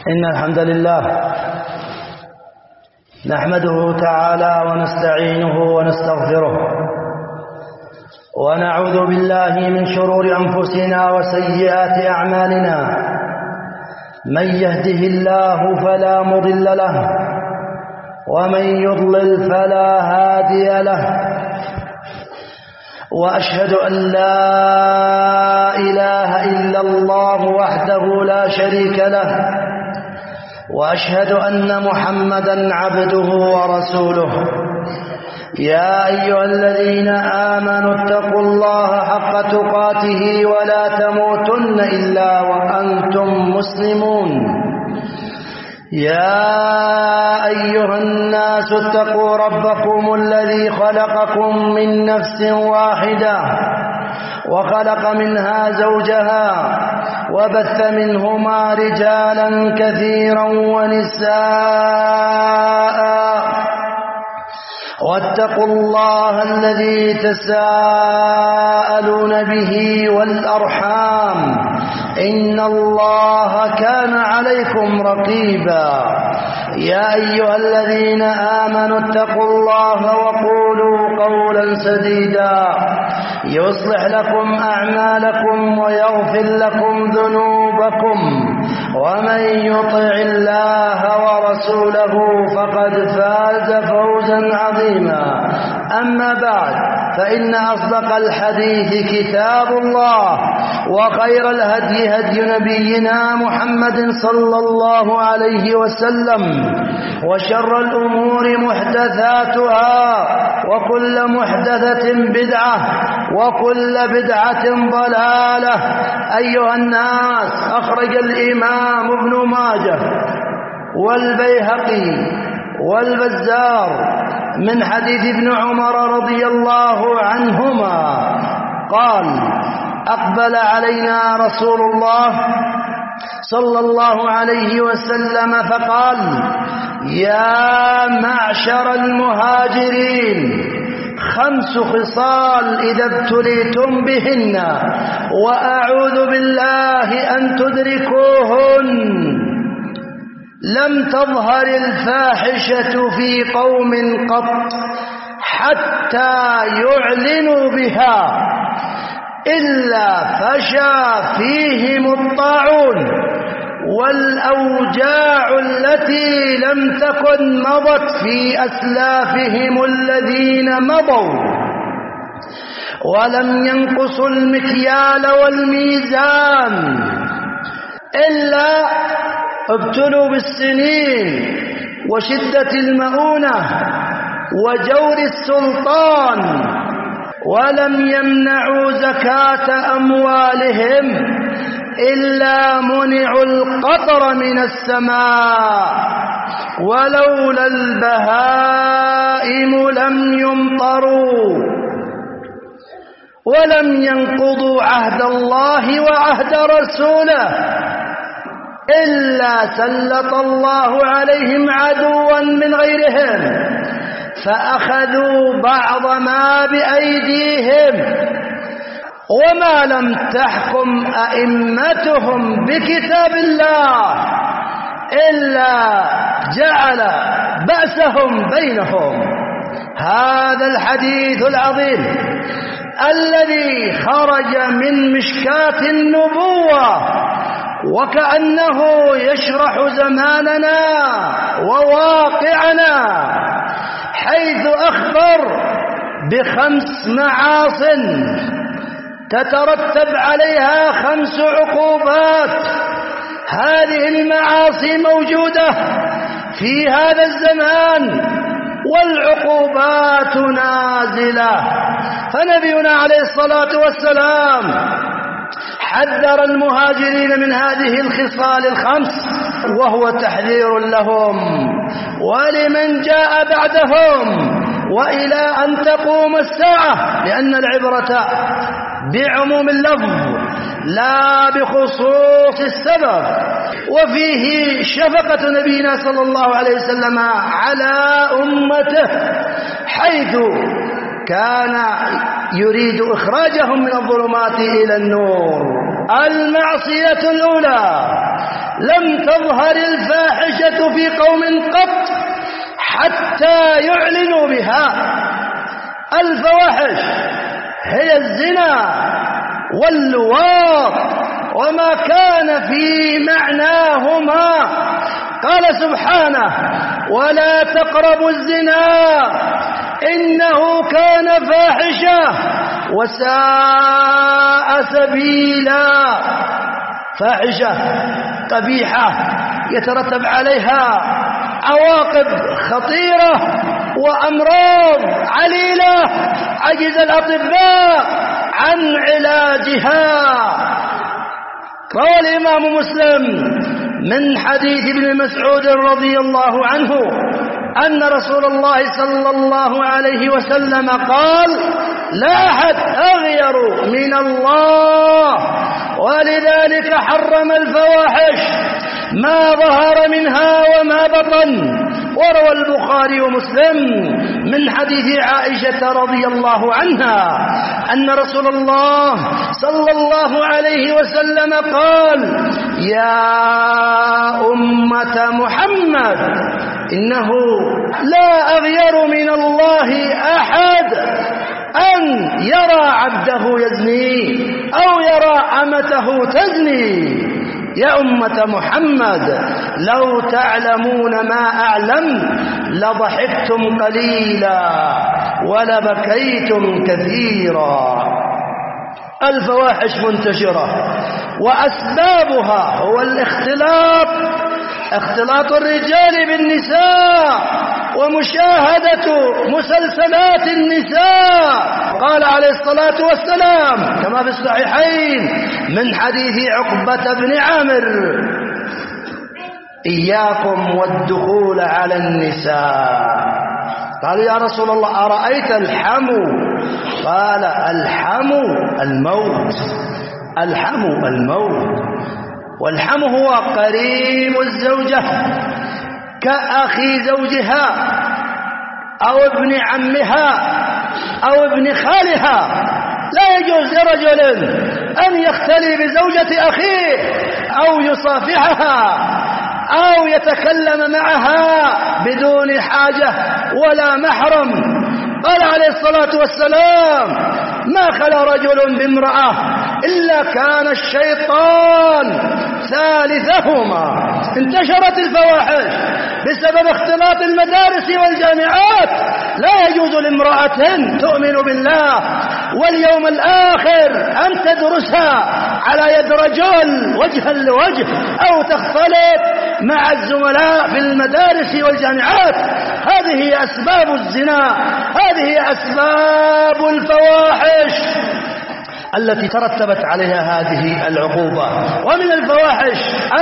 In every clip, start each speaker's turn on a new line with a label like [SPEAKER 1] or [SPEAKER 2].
[SPEAKER 1] إن الحمد لله نحمده تعالى ونستعينه ونستغفره ونعوذ بالله من شرور أنفسنا وسيئات أعمالنا. من يهده الله فلا مضل له ومن يضلل فلا هادي له، وأشهد أن لا إله إلا الله وحده لا شريك له، وأشهد أن محمدًا عبده ورسوله. يا أيها الذين آمنوا اتقوا الله حق تقاته ولا تموتن إلا وأنتم مسلمون. يا أيها الناس اتقوا ربكم الذي خلقكم من نفس واحدة وخلق منها زوجها وبث منهما رجالا كثيرا ونساء، واتقوا الله الذي تساءلون به والأرحام، إن الله كان عليكم رقيبا. يا أيها الذين آمنوا اتقوا الله وقولوا قولا سديدا يصلح لكم أعمالكم ويغفر لكم ذنوبكم، ومن يطع الله ورسوله فقد فاز فوزا عظيما. أما بعد، فإن أصدق الحديث كتاب الله، وخير الهدي هدي نبينا محمد صلى الله عليه وسلم، وشر الأمور محدثاتها، وكل محدثة بدعة، وكل بدعة ضلالة. أيها الناس، أخرج الإمام ابن ماجه والبيهقي والبزار من حديث ابن عمر رضي الله عنهما قال: أقبل علينا رسول الله صلى الله عليه وسلم فقال: يا معشر المهاجرين، 5 خصال إذا ابتليتم بهن وأعوذ بالله أن تدركوهن. لم تظهر الفاحشة في قوم قط حتى يعلنوا بها إلا فشى فيهم الطاعون والأوجاع التي لم تكن مضت في أسلافهم الذين مضوا، ولم ينقصوا المكيال والميزان إلا ابتلوا بالسنين وشدة المؤونة وجور السلطان، ولم يمنعوا زكاة أموالهم إلا منعوا القطر من السماء، ولولا البهائم لم يمطروا، ولم ينقضوا عهد الله وعهد رسوله إلا سلط الله عليهم عدوا من غيرهم فأخذوا بعض ما بأيديهم، وما لم تحكم أئمتهم بكتاب الله إلا جعل بأسهم بينهم. هذا الحديث العظيم الذي خرج من مشكاة النبوة وكأنه يشرح زماننا وواقعنا، حيث أخبر ب5 معاصٍ تترتب عليها 5 عقوبات. هذه المعاصي موجودة في هذا الزمان والعقوبات نازلة. فنبينا عليه الصلاة والسلام حذر المهاجرين من هذه الخصال 5، وهو تحذير لهم ولمن جاء بعدهم وإلى أن تقوم الساعة، لأن العبرة بعموم اللفظ لا بخصوص السبب. وفيه شفقة نبينا صلى الله عليه وسلم على أمته، حيث كان يريد إخراجهم من الظلمات إلى النور. المعصية الأولى لم تظهر الفاحشة في قوم قط حتى يعلنوا بها. الفواحش هي الزنا واللواط وما كان في معناهما. قال سبحانه: ولا تقربوا الزنا إنه كان فاحشة وساء سبيلا. فاحشة قبيحة يترتب عليها عواقب خطيرة وأمراض عليلة عجز الأطباء عن علاجها. روى الإمام مسلم من حديث ابن مسعود رضي الله عنه أن رسول الله صلى الله عليه وسلم قال: لا أحد أغير من الله، ولذلك حرم الفواحش ما ظهر منها وما بطن. وروى البخاري ومسلم من حديث عائشة رضي الله عنها أن رسول الله صلى الله عليه وسلم قال: يا أمة محمد إنه لا أغير من الله أحد أن يرى عبده يزني أو يرى أمته تزني. يا أمة محمد لو تعلمون ما أعلم لضحكتم قليلا ولبكيتم كثيرا. الفواحش منتشرة وأسبابها هو اختلاط الرجال بالنساء ومشاهدة مسلسلات النساء. قال عليه الصلاة والسلام كما في الصحيحين من حديث عقبة بن عامر: إياكم والدخول على النساء. قالوا: يا رسول الله أرأيت الحمو؟ قال: الحمو الموت. الحمو الموت. والحمو هو قريب الزوجة كأخي زوجها أو ابن عمها أو ابن خالها. لا يجوز لرجل أن يختلي بزوجة أخيه أو يصافحها أو يتكلم معها بدون حاجة ولا محرم. قال عليه الصلاة والسلام: ما خلا رجل بامرأة إلا كان الشيطان ثالثهما. انتشرت الفواحش بسبب اختلاط المدارس والجامعات. لا يجوز لامرأة تؤمن بالله واليوم الآخر أن تدرسها على يد رجل وجها لوجه أو تختلط مع الزملاء في المدارس والجامعات. هذه هي أسباب الزنا، هذه هي أسباب الفواحش التي ترتبت عليها هذه العقوبة. ومن الفواحش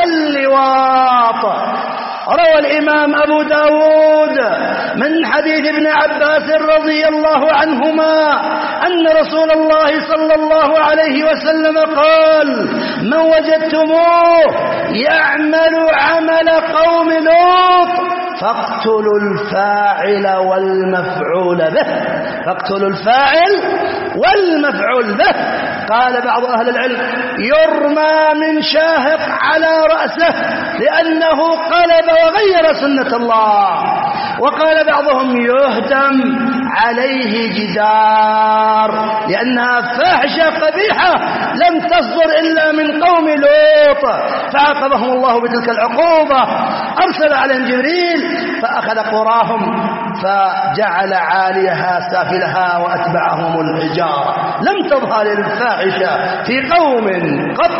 [SPEAKER 1] اللواط. روى الإمام أبو داود من حديث ابن عباس رضي الله عنهما أن رسول الله صلى الله عليه وسلم قال: من وجدتموه يعمل عمل قوم لوط فاقتلوا الفاعل والمفعول به. فاقتلوا الفاعل والمفعول به. قال بعض أهل العلم: يرمى من شاهق على رأسه لأنه قلب وغير سنة الله. وقال بعضهم: يهدم عليه جدار لأنها فاحشة قبيحة لم تصدر إلا من قوم لوط. فعاقبهم الله بتلك العقوبة، أرسل عليهم جبريل فأخذ قراهم فجعل عاليها سافلها وأتبعهم الحجارة. لم تظهر الفاحشة في قوم قط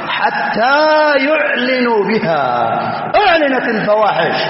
[SPEAKER 1] حتى يعلنوا بها. أعلنت الفواحش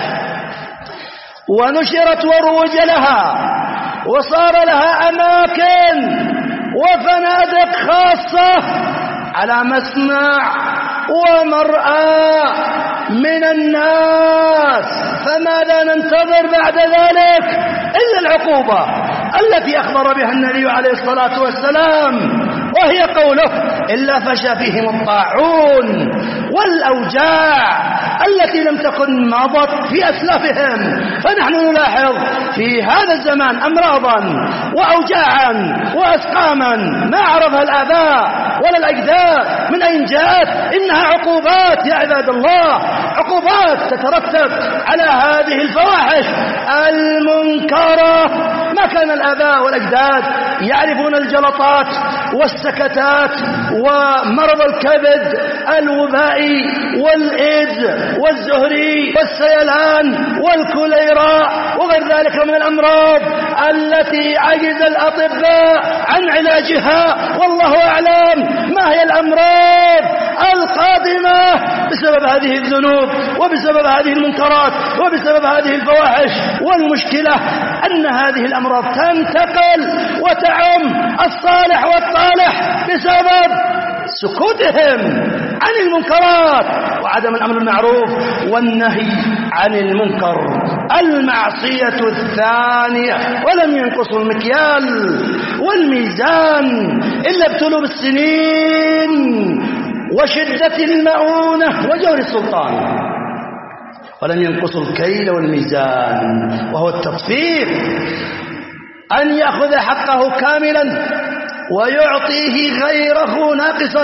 [SPEAKER 1] ونشرت وروج لها وصار لها أماكن وفنادق خاصة على مسمع ومرأى من الناس. فماذا ننتظر بعد ذلك إلا العقوبة التي أخبر بها النبي عليه الصلاة والسلام، وهي قوله: إلا فشى فيهم الطاعون والأوجاع التي لم تكن مضت في أسلافهم. فنحن نلاحظ في هذا الزمان أمراضا وأوجاعا وأسقاما ما عرفها الآباء ولا الأجداد. من أين جاءت؟ إنها عقوبات يا عباد الله، عقوبات تترتب على هذه الفواحش المنكرة. ما كان الآباء والأجداد يعرفون الجلطات والسكتات ومرض الكبد الوبائي والإيدز والزهري والسيلان والكوليرا وغير ذلك من الأمراض التي عجز الأطباء عن علاجها. والله أعلم ما هي الأمراض القادمة بسبب هذه الذنوب وبسبب هذه المنكرات وبسبب هذه الفواحش. والمشكلة أن هذه الأمراض تنتقل وتعم الصالح والطالح بسبب سكوتهم عن المنكرات وعدم الأمر بالمعروف والنهي عن المنكر. المعصية الثانية: ولم ينقصوا المكيال والميزان إلا ابتلوا بالسنين وشدة المؤونة وجور السلطان. ولم ينقصوا الكيل والميزان وهو التطفيف، أن يأخذ حقه كاملا ويعطيه غيره ناقصا.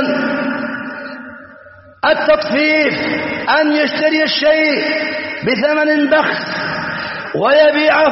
[SPEAKER 1] التطفيف أن يشتري الشيء بثمن بخس ويبيعه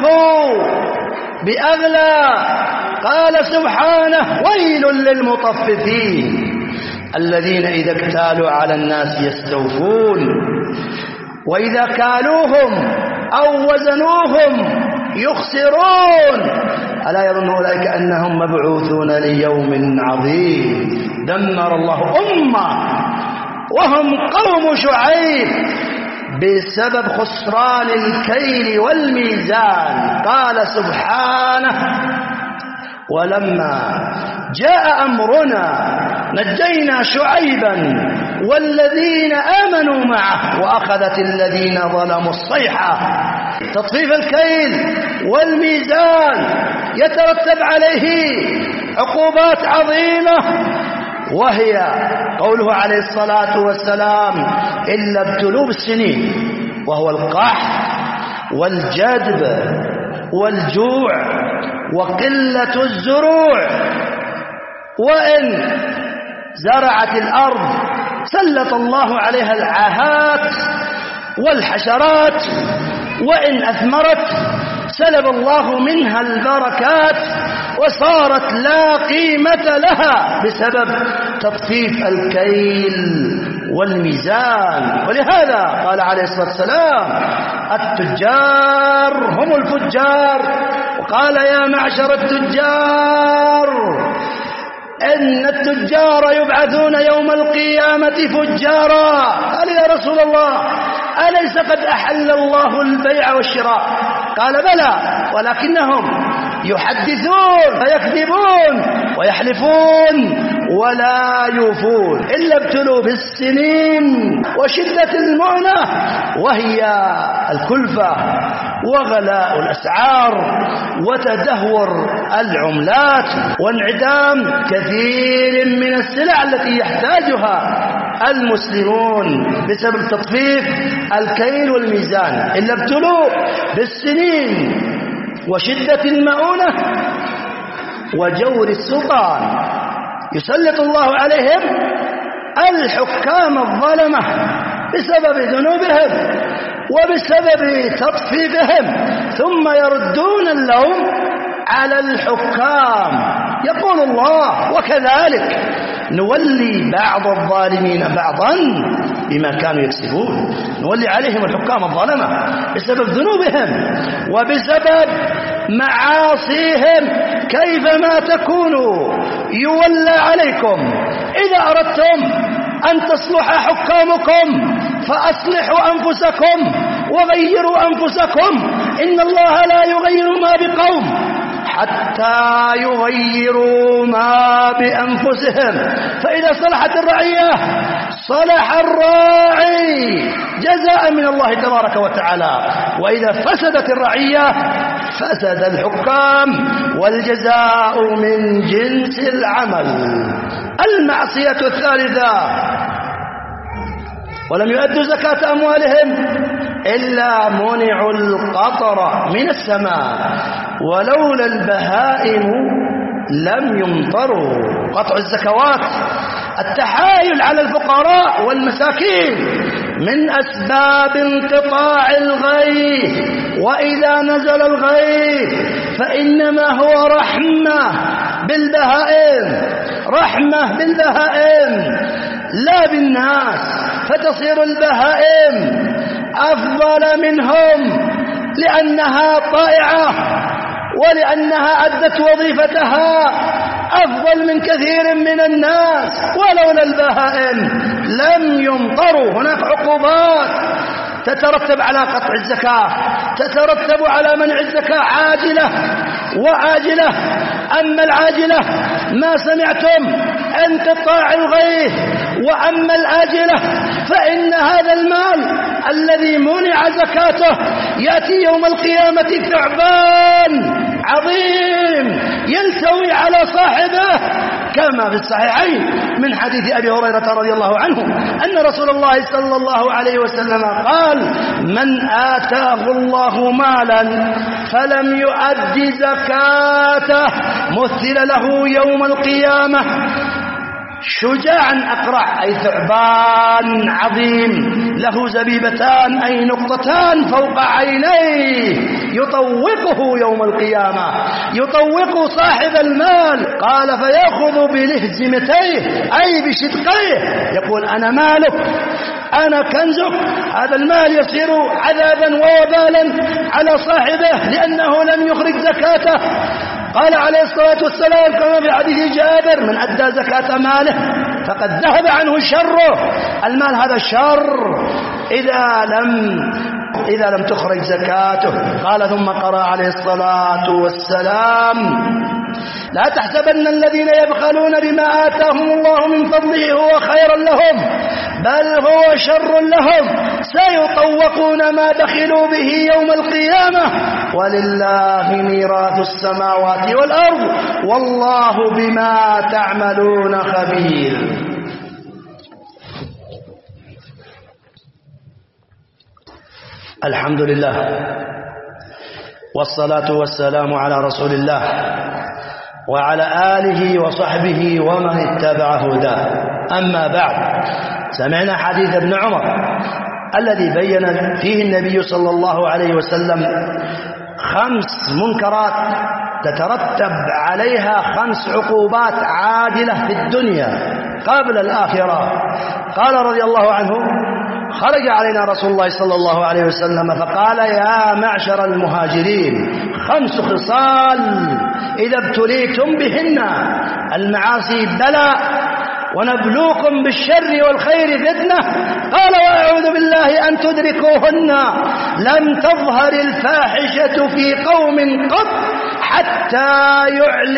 [SPEAKER 1] بأغلى. قال سبحانه: ويل للمطففين الذين إذا اكتالوا على الناس يستوفون وإذا كالوهم أو وزنوهم يخسرون ألا يظن أولئك أنهم مبعوثون ليوم عظيم. دمر الله أمة وهم قوم شعيب بسبب خسران الكيل والميزان. قال سبحانه: ولما جاء أمرنا نجينا شعيبا والذين آمنوا معه وأخذت الذين ظلموا الصيحة. تطفيف الكيل والميزان يترتب عليه عقوبات عظيمة، وهي قوله عليه الصلاة والسلام: إلا ابتلوا بالسنين، وهو القحط والجدب والجوع وقلة الزروع. وإن زرعت الأرض سلط الله عليها العاهات والحشرات، وإن أثمرت سلب الله منها البركات وصارت لا قيمة لها بسبب تطفيف الكيل والميزان. ولهذا قال عليه الصلاة والسلام: التجار هم الفجار. وقال: يا معشر التجار إن التجار يبعثون يوم القيامة فجارا. قال: يا رسول الله أليس قد أحل الله البيع والشراء؟ قال: بلى، ولكنهم يحدثون فيكذبون ويحلفون ولا يوفون. إلا ابتلوا بالسنين وشدة المؤنة وهي الكلفة وغلاء الأسعار وتدهور العملات وانعدام كثير من السلع التي يحتاجها المسلمون بسبب تطفيف الكيل والميزان. إلا ابتلوا بالسنين وشدة المؤونة وجور السلطان. يسلط الله عليهم الحكام الظلمة بسبب ذنوبهم وبسبب تطفيفهم، ثم يردون اللوم على الحكام. يقول الله: وكذلك نولي بعض الظالمين بعضا بما كانوا يكسبون. نولي عليهم الحكام الظلمة بسبب ذنوبهم وبسبب معاصيهم. كيفما تكونوا يولى عليكم. إذا أردتم أن تصلح حكامكم فأصلحوا أنفسكم وغيروا أنفسكم. إن الله لا يغير ما بقوم حتى يغيروا ما بأنفسهم. فإذا صلحت الرعية صلح الراعي جزاء من الله تبارك وتعالى، وإذا فسدت الرعية فسد الحكام، والجزاء من جنس العمل. المعصية الثالثة: ولم يؤدوا زكاة أموالهم إلا منعوا القطر من السماء ولولا البهائم لم يمطروا. قطع الزكوات التحايل على الفقراء والمساكين من أسباب انقطاع الغيث، وإذا نزل الغيث فإنما هو رحمة بالبهائم، رحمة بالبهائم لا بالناس، فتصير البهائم أفضل منهم لأنها طائعة ولأنها أدت وظيفتها أفضل من كثير من الناس. ولولا البهائم لم يمطروا. هناك عقوبات تترتب على قطع الزكاة، تترتب على منع الزكاة عاجلة وآجلة. أما العاجلة ما سمعتم انقطاع الغيث، وأما الآجلة فإن هذا المال الذي منع زكاته يأتي يوم القيامة ثعبان عظيم يلتوي على صاحبه، كما في الصحيحين من حديث أبي هريرة رضي الله عنه أن رسول الله صلى الله عليه وسلم قال: من آتاه الله مالا فلم يؤد زكاته مثل له يوم القيامة شجاعا أقرع، أي ثعبان عظيم له زبيبتان أي نقطتان فوق عينيه يطوقه يوم القيامة، يطوق صاحب المال. قال: فيأخذ بلهزمتيه أي بشدقيه، يقول: أنا مالك، أنا كنزك. هذا المال يصير عذابا ووبالا على صاحبه لأنه لم يخرج زكاته. قال عليه الصلاة والسلام كما في حديث جابر: من أدى زكاة ماله فقد ذهب عنه شره. المال هذا شر إذا لم تخرج زكاته. قال ثم قرأ عليه الصلاة والسلام: لا تحسبن الذين يبخلون بما آتاهم الله من فضله هو خيرا لهم بل هو شر لهم، سيطوقون ما بخلوا به يوم القيامة ولله ميراث السماوات والأرض والله بما تعملون خبير. الحمد لله والصلاة والسلام على رسول الله وعلى آله وصحبه ومن اتبع هداه. أما بعد، سمعنا حديث ابن عمر الذي بين فيه النبي صلى الله عليه وسلم 5 منكرات تترتب عليها 5 عقوبات عاجلة في الدنيا قبل الآخرة. قال رضي الله عنه: خرج علينا رسول الله صلى الله عليه وسلم فقال: يا معشر المهاجرين 5 خصال إذا ابتليتم بهن: المعاصي بلاء ونبلوكم بالشر والخير فتنة. قال: وأعوذ بالله أن تدركوهن. لم تظهر الفاحشة في قوم قط حتى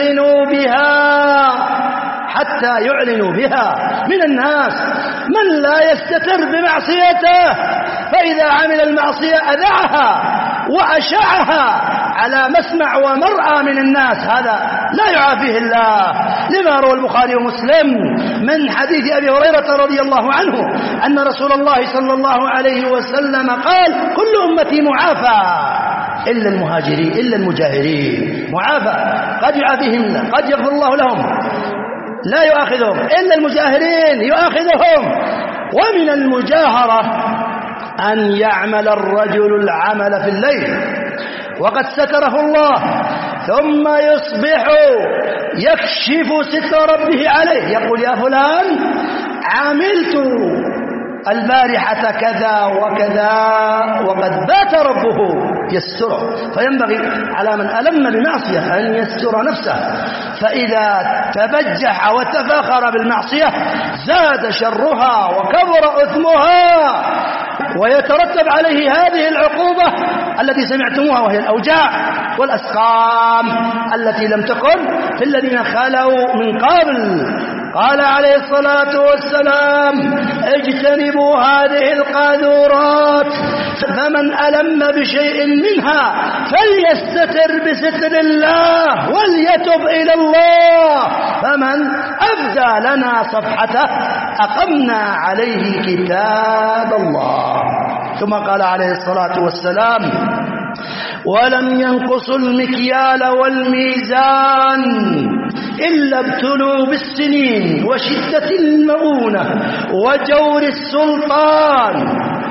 [SPEAKER 1] يعلنوا بها من الناس. من لا يستتر بمعصيته فإذا عمل المعصية أذعها وأشعها على مسمع ومرأى من الناس، هذا لا يعافيه الله. لما روى البخاري ومسلم من حديث أبي هريرة رضي الله عنه أن رسول الله صلى الله عليه وسلم قال: كل أمتي معافى إلا المهاجرين إلا المجاهرين. معافى، قد يعافيهم، قد يغفر الله لهم، لا يؤاخذهم. إلا المجاهرين يؤاخذهم. ومن المجاهرة أن يعمل الرجل العمل في الليل وقد ستره الله ثم يصبح يكشف ستر ربه عليه، يقول: يا فلان عملت البارحة كذا وكذا وقد بات ربه يستره. فينبغي على من ألم بمعصية أن يستر نفسه، فإذا تبجح وتفاخر بالمعصية زاد شرها وكبر إثمها ويترتب عليه هذه العقوبة التي سمعتموها، وهي الأوجاع والأسقام التي لم تكن في الذين خلوا من قبل. قال عليه الصلاة والسلام: اجتنبوا هذه القاذورات، فمن ألم بشيء منها فليستتر بستر الله وليتب إلى الله، فمن أبدى لنا صفحته أقمنا عليه كتاب الله. ثم قال عليه الصلاة والسلام: ولم ينقصوا المكيال والميزان إلا ابتلوا بالسنين وشدة المؤونة وجور السلطان،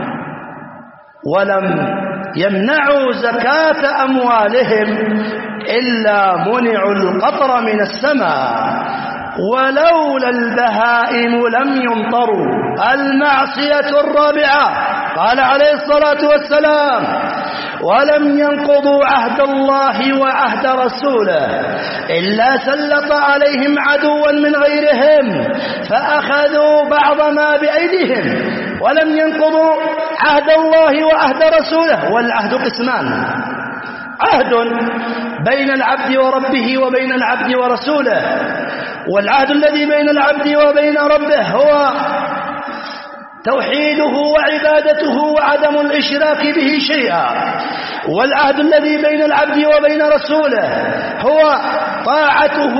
[SPEAKER 1] ولم يمنعوا زكاة أموالهم إلا منعوا القطر من السماء، ولولا البهائم لم يمطروا. المعصية الرابعة قال عليه الصلاة والسلام: ولم ينقضوا عهد الله وعهد رسوله إلا سلط عليهم عدوا من غيرهم فأخذوا بعض ما بأيديهم. ولم ينقضوا عهد الله وعهد رسوله، والعهد قسمان: عهد بين العبد وربه وبين العبد ورسوله، والعهد الذي بين العبد وبين ربه هو توحيده وعبادته وعدم الإشراك به شيئا، والعهد الذي بين العبد وبين رسوله هو طاعته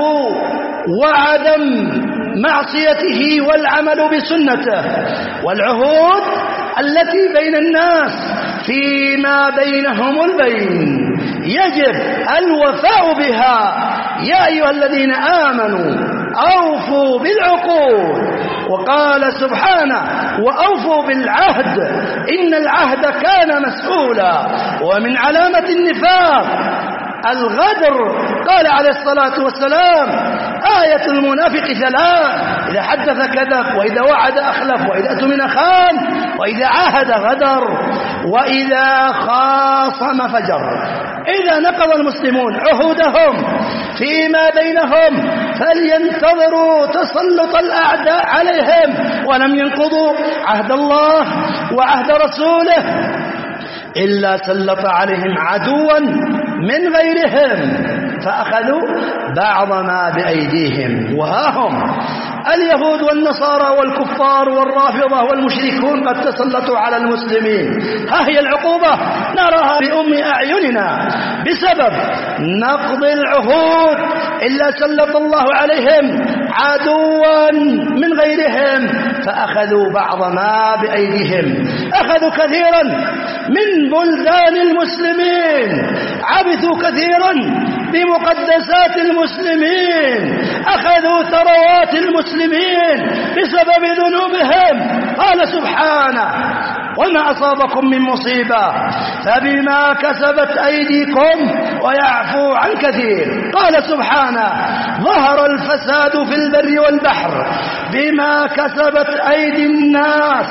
[SPEAKER 1] وعدم معصيته والعمل بسنته. والعهود التي بين الناس فيما بينهم البين يجب الوفاء بها. يا أيها الذين آمنوا أوفوا بالعقود. وقال سبحانه: وأوفوا بالعهد إن العهد كان مسؤولا. ومن علامة النفاق الغدر. قال عليه الصلاة والسلام: آية المنافق ثلاث: إذا حدث كذب، وإذا وعد أخلف، وإذا اؤتمن خان، وإذا عاهد غدر، وإذا خاصم فجر. إذا نقض المسلمون عهودهم فيما بينهم فلينتظروا تسلط الأعداء عليهم، ولم ينقضوا عهد الله وعهد رسوله إلا سلط عليهم عدوا من غيرهم فأخذوا بعض ما بأيديهم. وها هم اليهود والنصارى والكفار والرافضة والمشركون قد تسلطوا على المسلمين. ها هي العقوبة نراها بأم أعيننا بسبب نقض العهود، إلا سلط الله عليهم عدوا من غيرهم فأخذوا بعض ما بأيديهم. أخذوا كثيرا من بلدان المسلمين، عبثوا كثيرا بمقدسات المسلمين، أخذوا ثروات المسلمين بسبب ذنوبهم. قال سبحانه: وما أصابكم من مصيبة فبما كسبت أيديكم ويعفو عن كثير. قال سبحانه: ظهر الفساد في البر والبحر بما كسبت أيدي الناس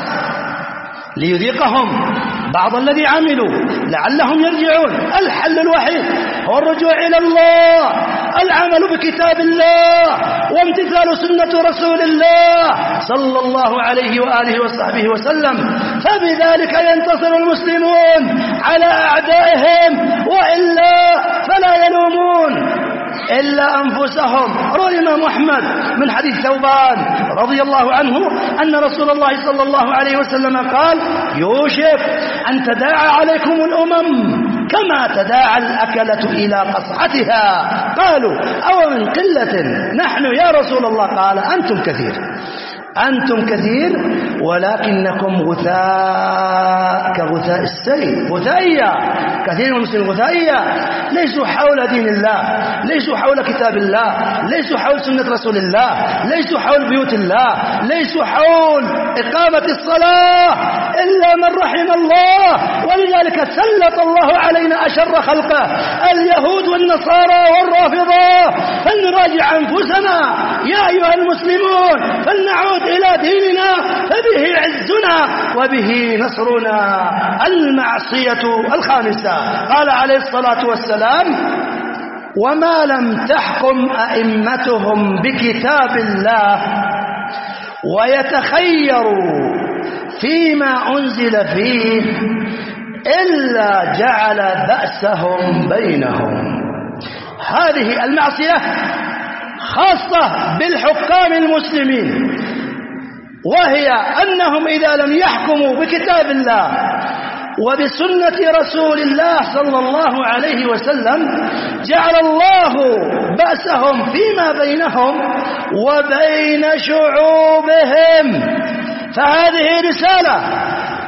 [SPEAKER 1] ليذيقهم بعض الذي عملوا لعلهم يرجعون. الحل الوحيد هو الرجوع إلى الله، العمل بكتاب الله وامتثال سنة رسول الله صلى الله عليه وآله وصحبه وسلم، فبذلك ينتصر المسلمون على أعدائهم، وإلا فلا يلومون إلا أنفسهم. روى الإمام أحمد من حديث ثوبان رضي الله عنه أن رسول الله صلى الله عليه وسلم قال: يوشك أن تداعى عليكم الأمم كما تداعى الأكلة إلى قصعتها. قالوا: أو من قلة نحن يا رسول الله؟ قال: أنتم كثير، أنتم كثير ولكنكم غثاء كغثاء السيل. غثائية، كثير من المسلمين غثائية، ليسوا حول دين الله، ليسوا حول كتاب الله، ليسوا حول سنة رسول الله، ليسوا حول بيوت الله، ليسوا حول إقامة الصلاة إلا من رحم الله. ولذلك سلط الله علينا أشر خلقه اليهود والنصارى والرافضة. فلنراجع أنفسنا يا أيها المسلمون، فلنعود إلى ديننا فبه عزنا وبه نصرنا. المعصية الخامسة قال عليه الصلاة والسلام: وما لم تحكم أئمتهم بكتاب الله ويتخيروا فيما أنزل فيه إلا جعل بأسهم بينهم. هذه المعصية خاصة بالحكام المسلمين، وهي أنهم إذا لم يحكموا بكتاب الله وبسنة رسول الله صلى الله عليه وسلم جعل الله بأسهم فيما بينهم وبين شعوبهم. فهذه رسالة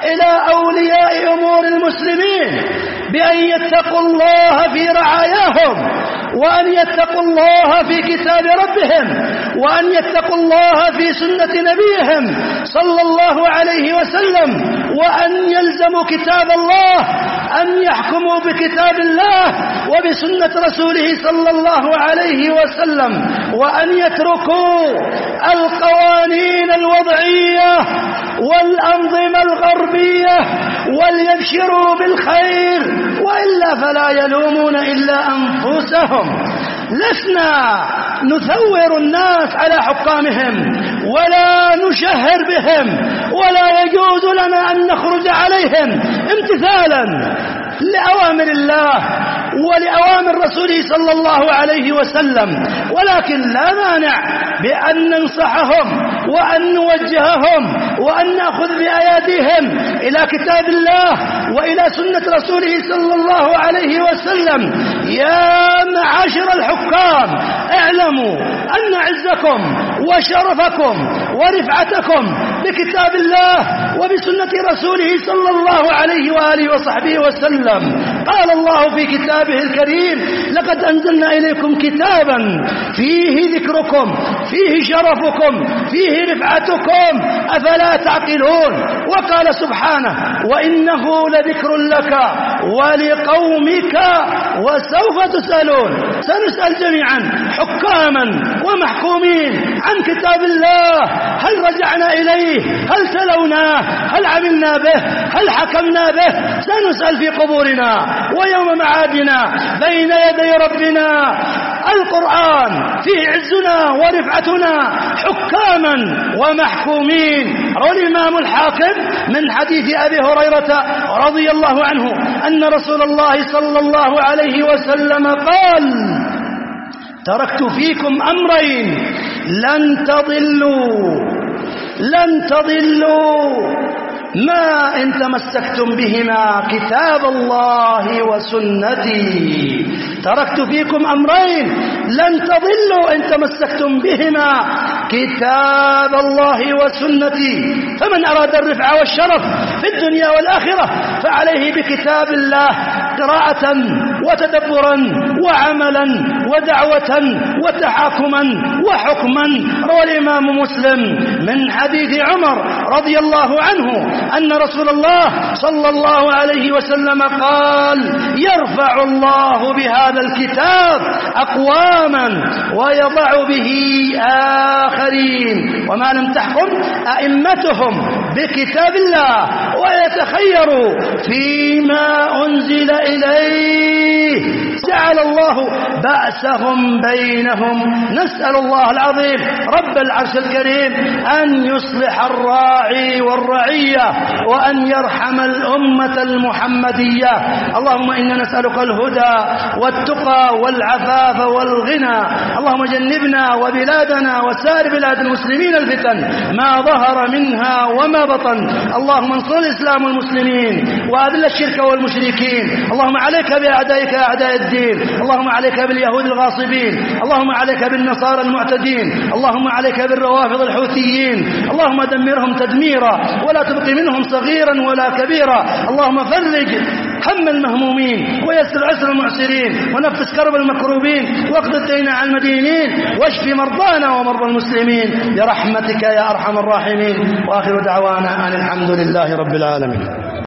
[SPEAKER 1] إلى أولياء أمور المسلمين بأن يتقوا الله في رعاياهم، وأن يتقوا الله في كتاب ربهم، وأن يتقوا الله في سنة نبيهم صلى الله عليه وسلم، وأن يلزموا كتاب الله، أن يحكموا بكتاب الله وبسنة رسوله صلى الله عليه وسلم، وأن يتركوا القوانين الوضعية والأنظمة الغربية وليبشروا بالخير، وإلا فلا يلومون إلا أنفسهم. لسنا نثور الناس على حكامهم ولا نشهر بهم، ولا يجوز لنا أن نخرج عليهم امتثالا لأوامر الله ولأوامر رسوله صلى الله عليه وسلم، ولكن لا مانع بأن ننصحهم وأن نوجههم وأن نأخذ بأيديهم إلى كتاب الله وإلى سنة رسوله صلى الله عليه وسلم. يا معاشر الحكام، اعلموا أن عزكم وشرفكم ورفعتكم بكتاب الله وبسنة رسوله صلى الله عليه وآله وصحبه وسلم. قال الله في كتابه الكريم: لقد أنزلنا إليكم كتابا فيه ذكركم، فيه شرفكم، فيه رفعتكم، أفلا تعقلون. وقال سبحانه: وإنه لذكر لك ولقومك وسوف تسألون. سنسأل جميعا حكاما ومحكومين عن كتاب الله، هل رجعنا إليه؟ هل تلوناه؟ هل عملنا به؟ هل حكمنا به؟ سنسأل في قبورنا ويوم معادنا بين يدي ربنا. القرآن فيه عزنا ورفعتنا حكاما ومحكومين. روى الإمام الحاكم من حديث أبي هريرة رضي الله عنه أن رسول الله صلى الله عليه وسلم قال: تركت فيكم أمرين لن تضلوا ما إن تمسكتم بهما كتاب الله وسنتي. تركت فيكم أمرين لن تضلوا إن تمسكتم بهما كتاب الله وسنتي. فمن أراد الرفع والشرف في الدنيا والآخرة فعليه بكتاب الله قراءة وتدبرا وعملا ودعوة وتحاكما وحكما. روى الإمام مسلم من حديث عمر رضي الله عنه أن رسول الله صلى الله عليه وسلم قال: يرفع الله بهذا الكتاب أقواما ويضع به آخرين، وما لم تحكم أئمتهم بكتاب الله ويتخيروا فيما أنزل إليه جعل الله بأسهم بينهم. نسأل الله العظيم رب العرش الكريم أن يصلح الراعي والرعية وأن يرحم الأمة المحمدية. اللهم إنا نسألك الهدى والتقى والعفاف والغنى. اللهم جنبنا وبلادنا وسائر بلاد المسلمين الفتن ما ظهر منها وما بطن. اللهم انصر الإسلام والمسلمين وأذل الشرك والمشركين. اللهم عليك بأعدائك أعداء الدين. اللهم عليك باليهود الغاصبين. اللهم عليك بالنصارى المعتدين. اللهم عليك بالروافض الحوثيين. اللهم دمرهم تدميرا ولا تبقي منهم صغيرا ولا كبيرا. اللهم فرج هم المهمومين ويسر عسر المعسرين ونفس كرب المكروبين واقض الدين عن المدينين واشف مرضانا ومرضى المسلمين برحمتك يا أرحم الراحمين. وآخر دعوانا أن الحمد لله رب العالمين.